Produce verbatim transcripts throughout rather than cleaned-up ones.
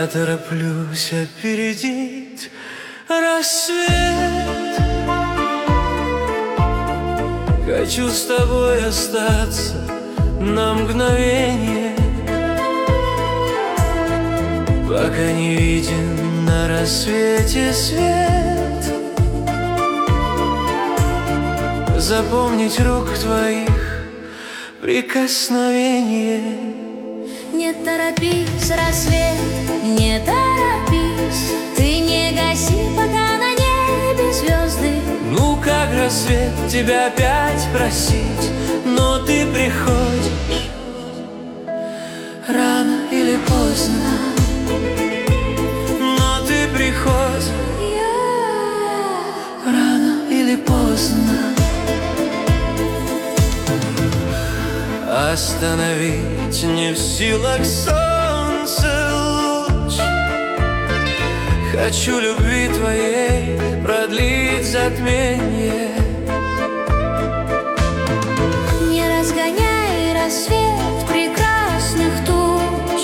Я тороплюсь опередить рассвет. Хочу с тобой остаться на мгновение, пока не виден на рассвете свет. Запомнить рук твоих прикосновение. Не торопись, рассвет, не торопись, ты не гаси, пока на небе звезды. Ну как рассвет тебя опять просить, но ты приходишь рано или поздно, но ты приходишь рано или поздно. Остановить не в силах солнце луч. Хочу любви твоей продлить затмение. Не разгоняй рассвет прекрасных туч,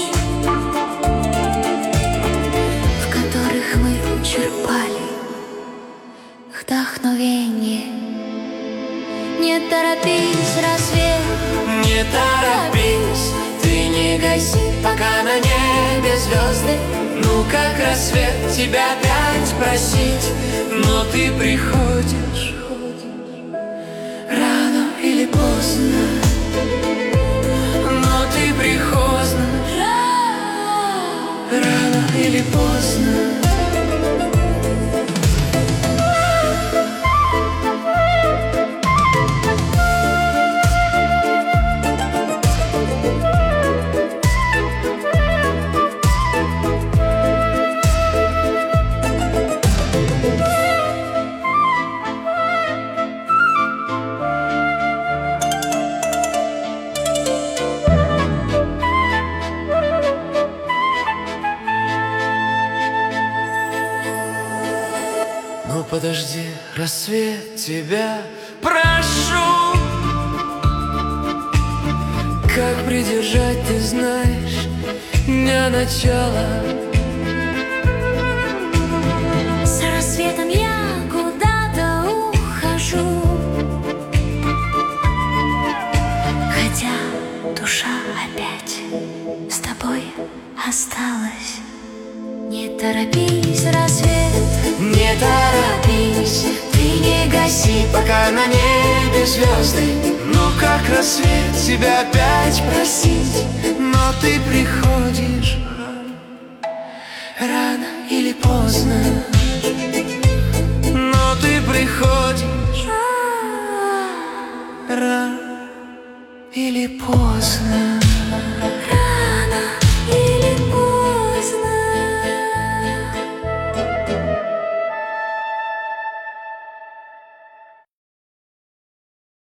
в которых мы черпали вдохновение. Не торопись, рассвет, не торопись, ты не гаси, пока на небе звезды. Ну как рассвет тебя опять просить, но ты приходишь рано или поздно, но ты приходишь рано или поздно. Ну подожди, рассвет, тебя прошу. Как придержать, ты знаешь, дня начала. с рассветом я куда-то ухожу, хотя душа опять с тобой осталась. Не торопись, рассвет, не торопись, ты не гаси, пока на небе звезды. Ну как рассвет тебя опять просить, но ты приходишь рано или поздно.